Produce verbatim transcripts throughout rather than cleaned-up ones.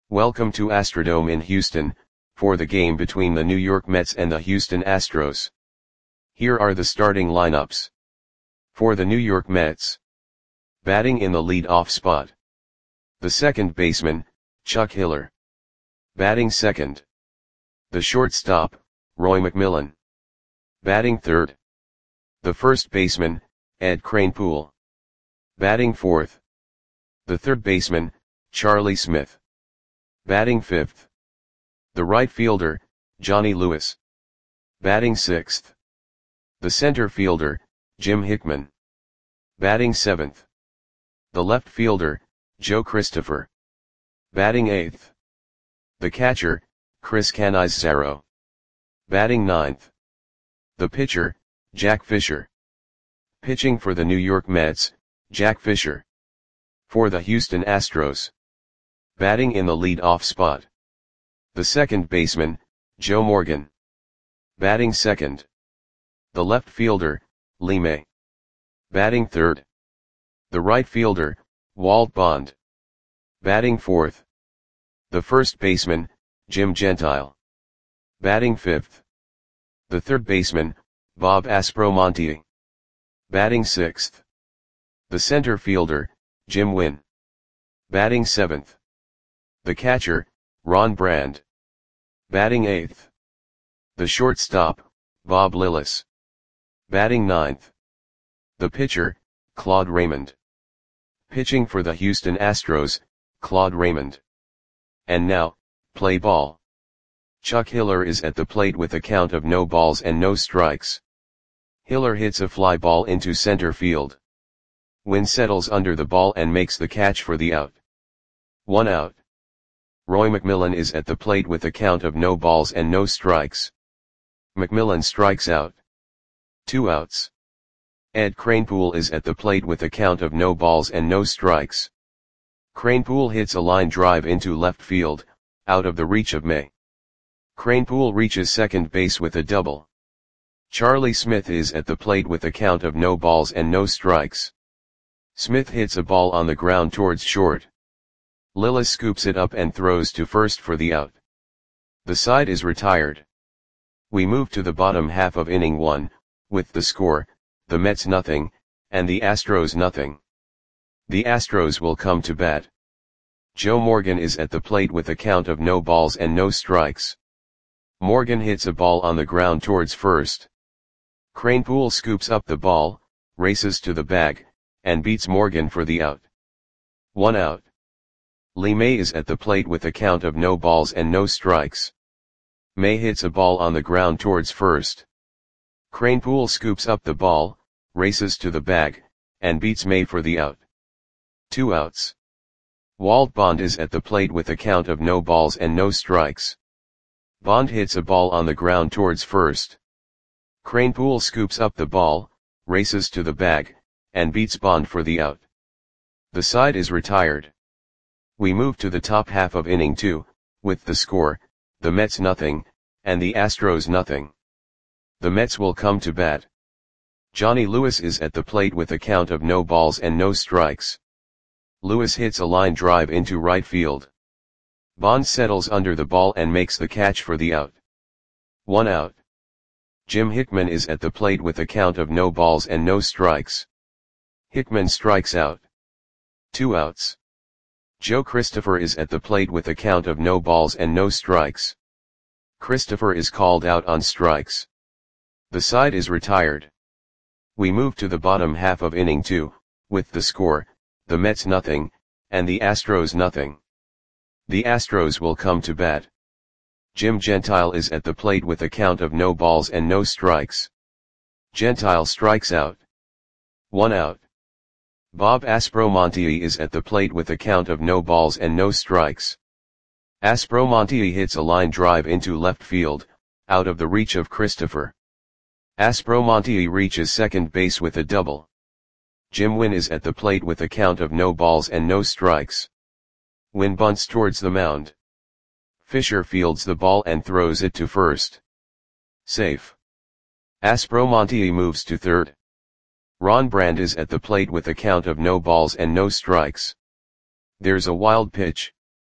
Welcome to Astrodome in Houston, for the game between the New York Mets and the Houston Astros. Here are the starting lineups. For the New York Mets. Batting in the lead-off spot. The second baseman, Chuck Hiller. Batting second. The shortstop, Roy McMillan. Batting third. The first baseman, Ed Kranepool. Batting fourth. The third baseman, Charlie Smith. Batting fifth. The right fielder, Johnny Lewis. Batting sixth. The center fielder, Jim Hickman. Batting seventh. The left fielder, Joe Christopher. Batting eighth. The catcher, Chris Cannizzaro. Batting ninth. The pitcher, Jack Fisher. Pitching for the New York Mets, Jack Fisher. For the Houston Astros. Batting in the lead-off spot. The second baseman, Joe Morgan. Batting second. The left fielder, Lee May. Batting third. The right fielder, Walt Bond. Batting fourth. The first baseman, Jim Gentile. Batting fifth. The third baseman, Bob Aspromonte. Batting sixth. The center fielder, Jim Wynn. Batting seventh. The catcher, Ron Brand. Batting eighth. The shortstop, Bob Lillis. Batting ninth. The pitcher, Claude Raymond. Pitching for the Houston Astros, Claude Raymond. And now, play ball. Chuck Hiller is at the plate with a count of no balls and no strikes. Hiller hits a fly ball into center field. Wynn settles under the ball and makes the catch for the out. One out. Roy McMillan is at the plate with a count of no balls and no strikes. McMillan strikes out. Two outs. Ed Kranepool is at the plate with a count of no balls and no strikes. Kranepool hits a line drive into left field, out of the reach of May. Kranepool reaches second base with a double. Charlie Smith is at the plate with a count of no balls and no strikes. Smith hits a ball on the ground towards short. Lillis scoops it up and throws to first for the out. The side is retired. We move to the bottom half of inning one, with the score, the Mets nothing, and the Astros nothing. The Astros will come to bat. Joe Morgan is at the plate with a count of no balls and no strikes. Morgan hits a ball on the ground towards first. Kranepool scoops up the ball, races to the bag, and beats Morgan for the out. One out. Lee May is at the plate with a count of no balls and no strikes. May hits a ball on the ground towards first. Kranepool scoops up the ball, races to the bag, and beats May for the out. Two outs. Walt Bond is at the plate with a count of no balls and no strikes. Bond hits a ball on the ground towards first. Kranepool scoops up the ball, races to the bag, and beats Bond for the out. The side is retired. We move to the top half of inning two, with the score, the Mets nothing, and the Astros nothing. The Mets will come to bat. Johnny Lewis is at the plate with a count of no balls and no strikes. Lewis hits a line drive into right field. Bond settles under the ball and makes the catch for the out. One out. Jim Hickman is at the plate with a count of no balls and no strikes. Hickman strikes out. Two outs. Joe Christopher is at the plate with a count of no balls and no strikes. Christopher is called out on strikes. The side is retired. We move to the bottom half of inning two, with the score, the Mets nothing, and the Astros nothing. The Astros will come to bat. Jim Gentile is at the plate with a count of no balls and no strikes. Gentile strikes out. One out. Bob Aspromonte is at the plate with a count of no balls and no strikes. Aspromonte hits a line drive into left field, out of the reach of Christopher. Aspromonte reaches second base with a double. Jim Wynn is at the plate with a count of no balls and no strikes. Wynn bunts towards the mound. Fisher fields the ball and throws it to first. Safe. Aspromonte moves to third. Ron Brand is at the plate with a count of no balls and no strikes. There's a wild pitch.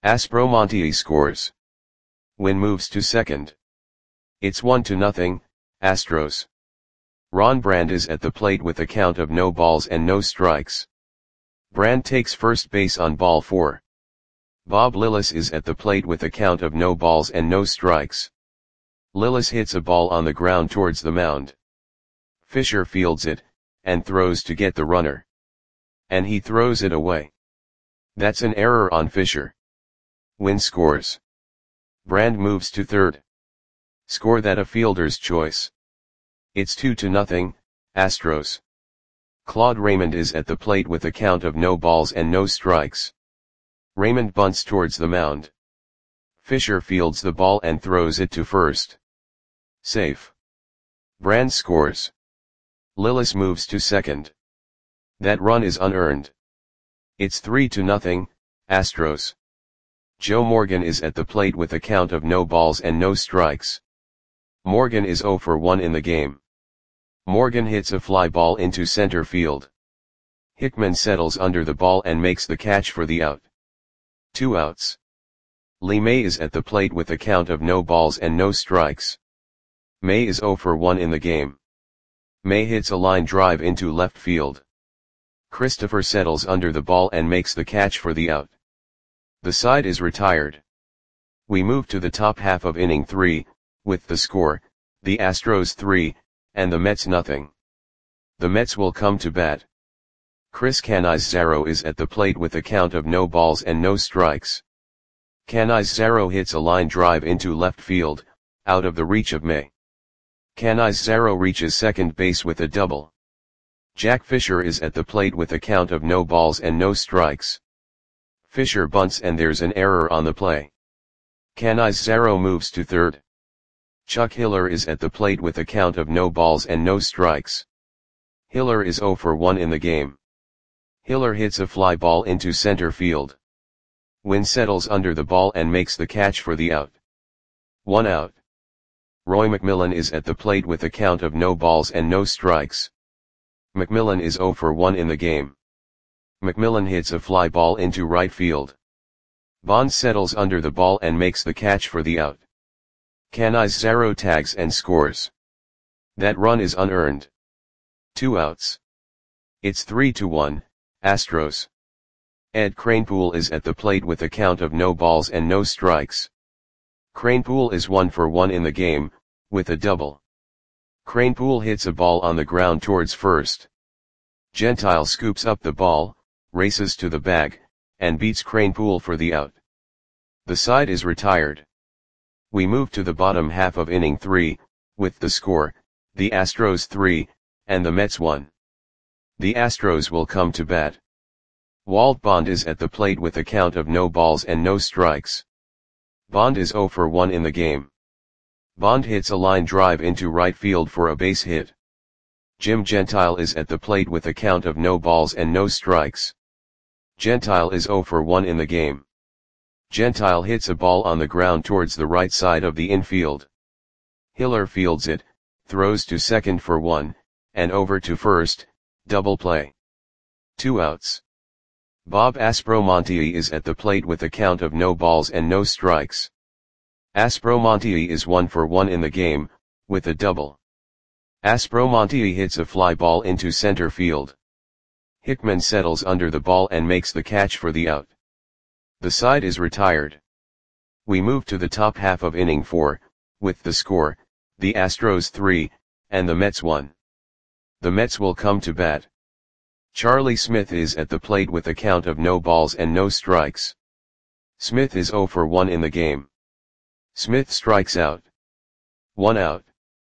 Aspromonte scores. Win moves to second. It's one to nothing, Astros. Ron Brand is at the plate with a count of no balls and no strikes. Brand takes first base on ball four. Bob Lillis is at the plate with a count of no balls and no strikes. Lillis hits a ball on the ground towards the mound. Fisher fields it, and throws to get the runner. And he throws it away. That's an error on Fisher. Win scores. Brand moves to third. Score that a fielder's choice. It's two to nothing, Astros. Claude Raymond is at the plate with a count of no balls and no strikes. Raymond bunts towards the mound. Fisher fields the ball and throws it to first. Safe. Brand scores. Lillis moves to second. That run is unearned. It's three to nothing, Astros. Joe Morgan is at the plate with a count of no balls and no strikes. Morgan is zero for one in the game. Morgan hits a fly ball into center field. Hickman settles under the ball and makes the catch for the out. Two outs. Lee May is at the plate with a count of no balls and no strikes. May is zero for one in the game. May hits a line drive into left field. Christopher settles under the ball and makes the catch for the out. The side is retired. We move to the top half of inning three, with the score, the Astros three, and the Mets nothing. The Mets will come to bat. Chris Canizaro is at the plate with a count of no balls and no strikes. Canizaro hits a line drive into left field, out of the reach of May. Canizaro reaches second base with a double. Jack Fisher is at the plate with a count of no balls and no strikes. Fisher bunts and there's an error on the play. Canizaro moves to third. Chuck Hiller is at the plate with a count of no balls and no strikes. Hiller is zero for one in the game. Hiller hits a fly ball into center field. Wynn settles under the ball and makes the catch for the out. One out. Roy McMillan is at the plate with a count of no balls and no strikes. McMillan is zero for one in the game. McMillan hits a fly ball into right field. Bond settles under the ball and makes the catch for the out. Canizaro tags and scores. That run is unearned. Two outs. It's three to one, Astros. Ed Kranepool is at the plate with a count of no balls and no strikes. Kranepool is one for one in the game, with a double. Kranepool hits a ball on the ground towards first. Gentile scoops up the ball, races to the bag, and beats Kranepool for the out. The side is retired. We move to the bottom half of inning three, with the score, the Astros three, and the Mets one. The Astros will come to bat. Walt Bond is at the plate with a count of no balls and no strikes. Bond is zero for one in the game. Bond hits a line drive into right field for a base hit. Jim Gentile is at the plate with a count of no balls and no strikes. Gentile is zero for one in the game. Gentile hits a ball on the ground towards the right side of the infield. Hiller fields it, throws to second for one, and over to first, double play. Two outs. Bob Aspromonte is at the plate with a count of no balls and no strikes. Aspromonte is one for one in the game, with a double. Aspromonte hits a fly ball into center field. Hickman settles under the ball and makes the catch for the out. The side is retired. We move to the top half of inning four, with the score, the Astros three, and the Mets one. The Mets will come to bat. Charlie Smith is at the plate with a count of no balls and no strikes. Smith is zero for one in the game. Smith strikes out. One out.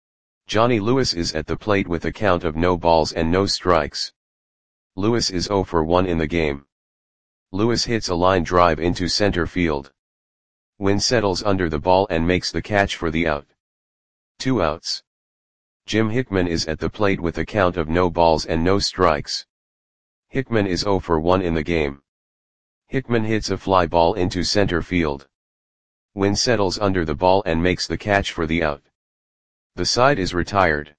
Johnny Lewis is at the plate with a count of no balls and no strikes. Lewis is zero for one in the game. Lewis hits a line drive into center field. Wynn settles under the ball and makes the catch for the out. Two outs. Jim Hickman is at the plate with a count of no balls and no strikes. Hickman is zero for one in the game. Hickman hits a fly ball into center field. Wynn settles under the ball and makes the catch for the out. The side is retired.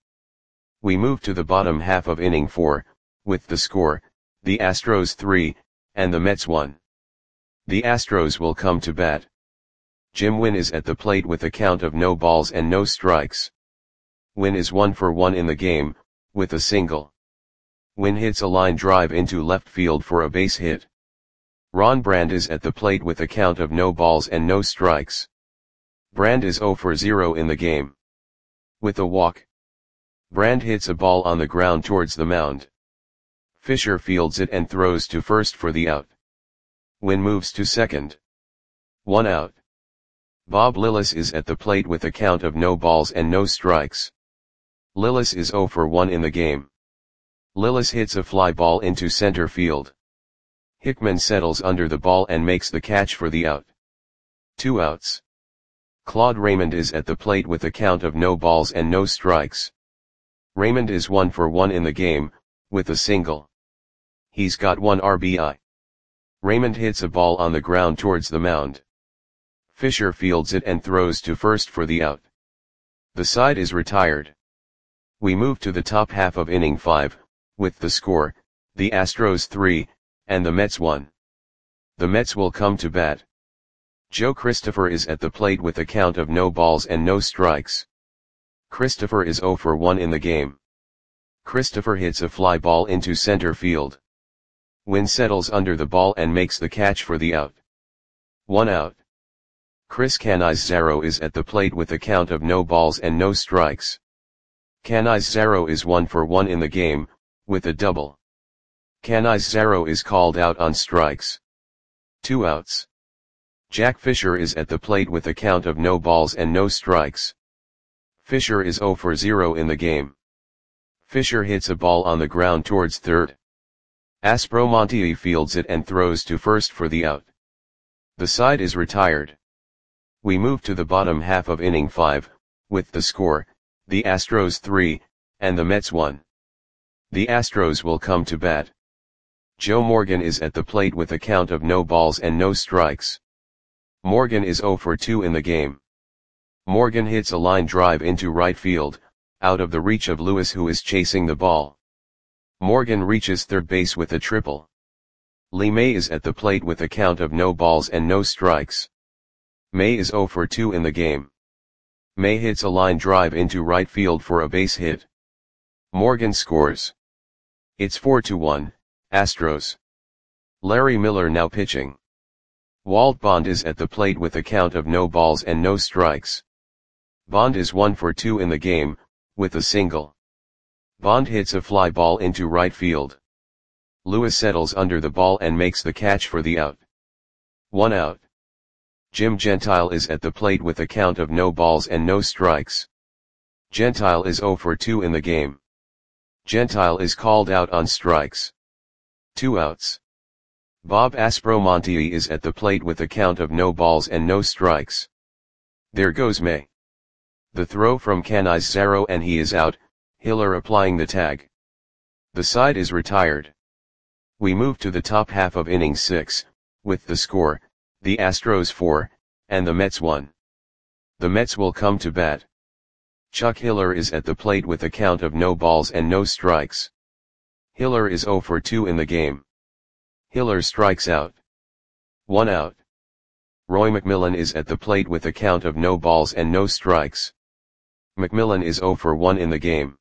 We move to the bottom half of inning four, with the score, the Astros three, and the Mets one. The Astros will come to bat. Jim Wynn is at the plate with a count of no balls and no strikes. Wynn is one for one in the game, with a single. Wynn hits a line drive into left field for a base hit. Ron Brand is at the plate with a count of no balls and no strikes. Brand is zero for zero in the game. With a walk, Brand hits a ball on the ground towards the mound. Fisher fields it and throws to first for the out. Wynn moves to second. One out. Bob Lillis is at the plate with a count of no balls and no strikes. Lillis is zero for one in the game. Lillis hits a fly ball into center field. Hickman settles under the ball and makes the catch for the out. Two outs. Claude Raymond is at the plate with a count of no balls and no strikes. Raymond is one for one in the game, with a single. He's got one R B I. Raymond hits a ball on the ground towards the mound. Fisher fields it and throws to first for the out. The side is retired. We move to the top half of inning five, with the score, the Astros three, and the Mets one. The Mets will come to bat. Joe Christopher is at the plate with a count of no balls and no strikes. Christopher is zero for one in the game. Christopher hits a fly ball into center field. Wynn settles under the ball and makes the catch for the out. One out. Chris Canizaro is at the plate with a count of no balls and no strikes. Canizaro is one for one in the game, with a double. Canizaro is called out on strikes. Two outs. Jack Fisher is at the plate with a count of no balls and no strikes. Fisher is zero for zero in the game. Fisher hits a ball on the ground towards third. Aspromonte fields it and throws to first for the out. The side is retired. We move to the bottom half of inning five, with the score, the Astros three, and the Mets one. The Astros will come to bat. Joe Morgan is at the plate with a count of no balls and no strikes. Morgan is zero for two in the game. Morgan hits a line drive into right field, out of the reach of Lewis, who is chasing the ball. Morgan reaches third base with a triple. Lee May is at the plate with a count of no balls and no strikes. May is zero for two in the game. May hits a line drive into right field for a base hit. Morgan scores. It's four to one, Astros. Larry Miller now pitching. Walt Bond is at the plate with a count of no balls and no strikes. Bond is one for two in the game, with a single. Bond hits a fly ball into right field. Lewis settles under the ball and makes the catch for the out. One out. Jim Gentile is at the plate with a count of no balls and no strikes. Gentile is zero for two in the game. Gentile is called out on strikes. Two outs. Bob Aspromonte is at the plate with a count of no balls and no strikes. There goes May. The throw from Canizaro and he is out, Hiller applying the tag. The side is retired. We move to the top half of inning six, with the score, the Astros four, and the Mets one. The Mets will come to bat. Chuck Hiller is at the plate with a count of no balls and no strikes. Hiller is zero for two in the game. Hiller strikes out. One out. Roy McMillan is at the plate with a count of no balls and no strikes. McMillan is zero for one in the game.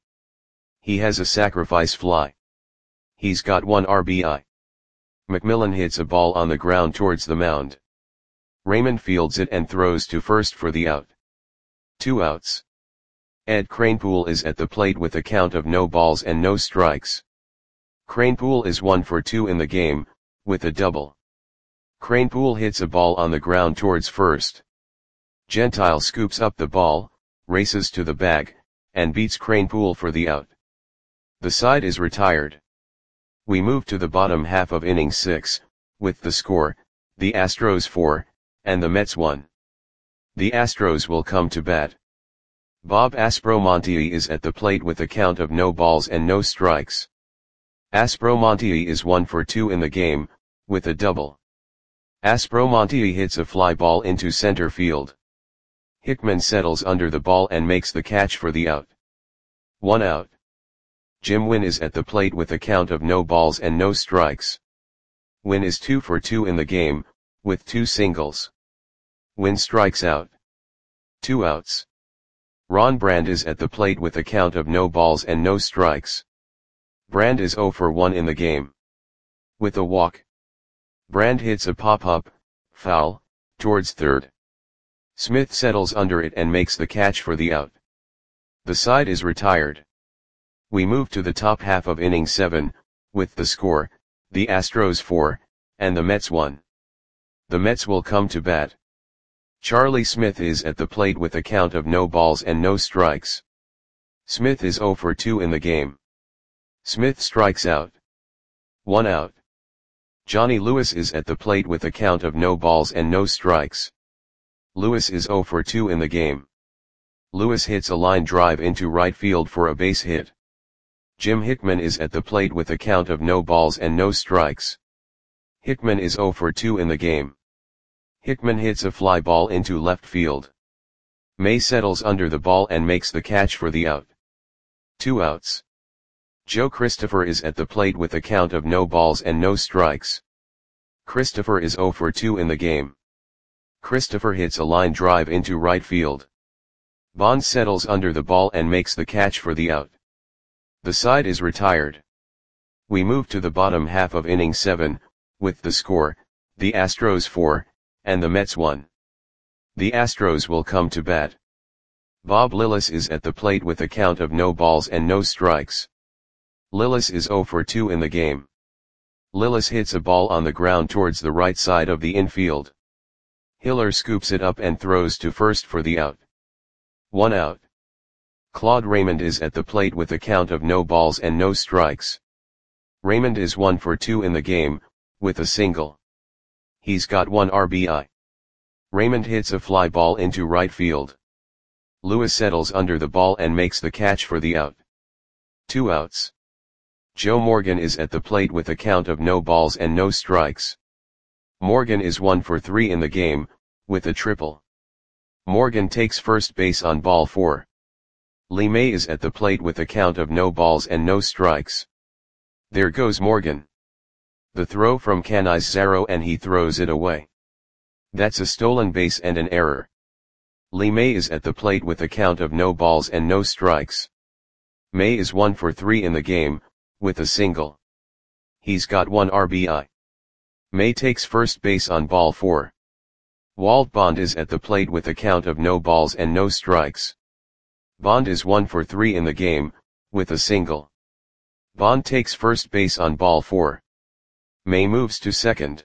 He has a sacrifice fly. He's got one R B I. McMillan hits a ball on the ground towards the mound. Raymond fields it and throws to first for the out. Two outs. Ed Kranepool is at the plate with a count of no balls and no strikes. Kranepool is one for two in the game, with a double. Kranepool hits a ball on the ground towards first. Gentile scoops up the ball, races to the bag, and beats Kranepool for the out. The side is retired. We move to the bottom half of inning six, with the score, the Astros four, and the Mets one. The Astros will come to bat. Bob Aspromonte is at the plate with a count of no balls and no strikes. Aspromonte is one for two in the game, with a double. Aspromonte hits a fly ball into center field. Hickman settles under the ball and makes the catch for the out. One out. Jim Wynn is at the plate with a count of no balls and no strikes. Wynn is two for two in the game, with two singles. Wynn strikes out. Two outs. Ron Brand is at the plate with a count of no balls and no strikes. Brand is oh for one in the game. With a walk, Brand hits a pop-up, foul, towards third. Smith settles under it and makes the catch for the out. The side is retired. We move to the top half of inning seven, with the score, the Astros four, and the Mets one. The Mets will come to bat. Charlie Smith is at the plate with a count of no balls and no strikes. Smith is oh for two in the game. Smith strikes out. One out. Johnny Lewis is at the plate with a count of no balls and no strikes. Lewis is oh for two in the game. Lewis hits a line drive into right field for a base hit. Jim Hickman is at the plate with a count of no balls and no strikes. Hickman is oh for two in the game. Hickman hits a fly ball into left field. May settles under the ball and makes the catch for the out. Two outs. Joe Christopher is at the plate with a count of no balls and no strikes. Christopher is oh for two in the game. Christopher hits a line drive into right field. Bond settles under the ball and makes the catch for the out. The side is retired. We move to the bottom half of inning seven, with the score, the Astros four, and the Mets one. The Astros will come to bat. Bob Lillis is at the plate with a count of no balls and no strikes. Lillis is oh for two in the game. Lillis hits a ball on the ground towards the right side of the infield. Hiller scoops it up and throws to first for the out. One out. Claude Raymond is at the plate with a count of no balls and no strikes. Raymond is one for two in the game, with a single. He's got one R B I. Raymond hits a fly ball into right field. Lewis settles under the ball and makes the catch for the out. Two outs. Joe Morgan is at the plate with a count of no balls and no strikes. Morgan is one for three in the game, with a triple. Morgan takes first base on ball four. Lee May is at the plate with a count of no balls and no strikes. There goes Morgan. The throw from Canizares and he throws it away. That's a stolen base and an error. Lee May is at the plate with a count of no balls and no strikes. May is one for three in the game, with a single. He's got one R B I. May takes first base on ball four. Walt Bond is at the plate with a count of no balls and no strikes. Bond is one for three in the game, with a single. Bond takes first base on ball four. May moves to second.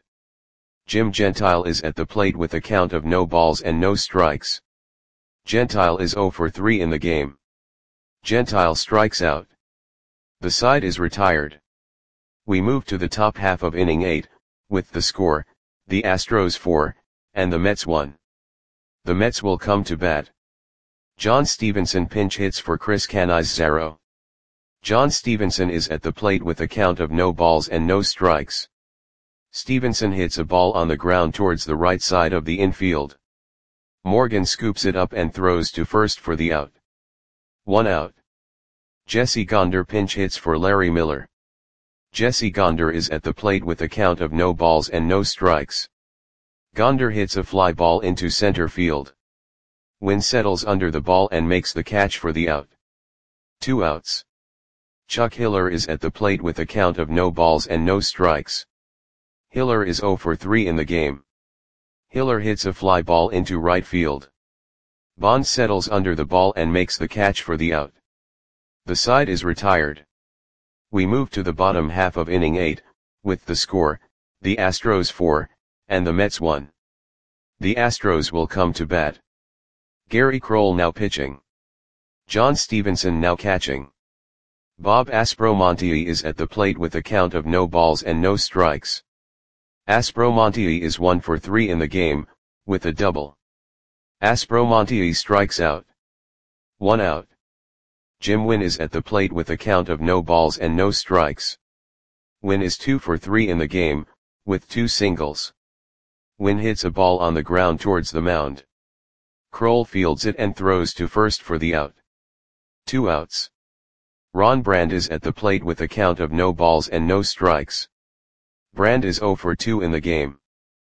Jim Gentile is at the plate with a count of no balls and no strikes. Gentile is oh for three in the game. Gentile strikes out. The side is retired. We move to the top half of inning eight, with the score, the Astros four, and the Mets one. The Mets will come to bat. John Stevenson pinch hits for Chris Canizares. John Stevenson is at the plate with a count of no balls and no strikes. Stevenson hits a ball on the ground towards the right side of the infield. Morgan scoops it up and throws to first for the out. One out. Jesse Gonder pinch hits for Larry Miller. Jesse Gonder is at the plate with a count of no balls and no strikes. Gonder hits a fly ball into center field. Wynn settles under the ball and makes the catch for the out. Two outs. Chuck Hiller is at the plate with a count of no balls and no strikes. Hiller is oh for three in the game. Hiller hits a fly ball into right field. Bond settles under the ball and makes the catch for the out. The side is retired. We move to the bottom half of inning eight, with the score, the Astros four, and the Mets one. The Astros will come to bat. Gary Kroll now pitching. John Stevenson now catching. Bob Aspromonte is at the plate with a count of no balls and no strikes. Aspromonte is one for three in the game, with a double. Aspromonte strikes out. One out. Jim Wynn is at the plate with a count of no balls and no strikes. Wynn is two for three in the game, with two singles. Wynn hits a ball on the ground towards the mound. Kroll fields it and throws to first for the out. Two outs. Ron Brand is at the plate with a count of no balls and no strikes. Brand is oh for two in the game.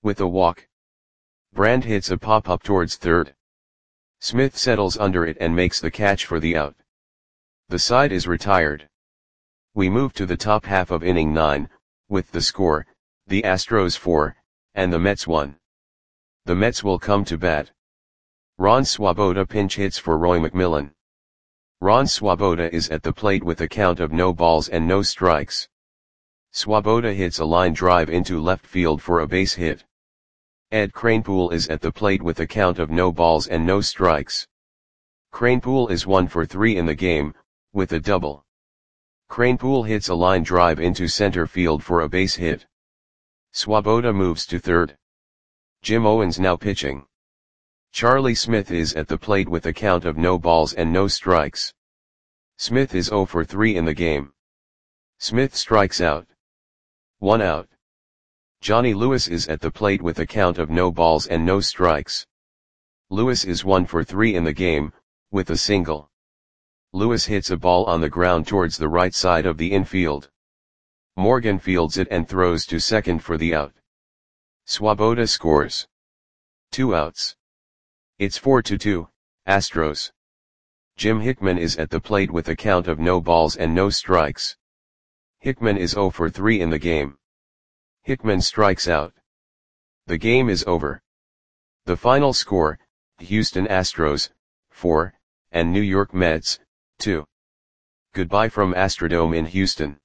With a walk, Brand hits a pop-up towards third. Smith settles under it and makes the catch for the out. The side is retired. We move to the top half of inning nine, with the score, the Astros four, and the Mets one. The Mets will come to bat. Ron Swoboda pinch hits for Roy McMillan. Ron Swoboda is at the plate with a count of no balls and no strikes. Swoboda hits a line drive into left field for a base hit. Ed Kranepool is at the plate with a count of no balls and no strikes. Kranepool is one for three in the game, with a double. Kranepool hits a line drive into center field for a base hit. Swoboda moves to third. Jim Owens now pitching. Charlie Smith is at the plate with a count of no balls and no strikes. Smith is zero for three in the game. Smith strikes out. One out. Johnny Lewis is at the plate with a count of no balls and no strikes. Lewis is one for three in the game, with a single. Lewis hits a ball on the ground towards the right side of the infield. Morgan fields it and throws to second for the out. Swoboda scores. Two outs. It's four to two, Astros. Jim Hickman is at the plate with a count of no balls and no strikes. Hickman is zero for three in the game. Hickman strikes out. The game is over. The final score, Houston Astros, four, and New York Mets, two. Goodbye from Astrodome in Houston.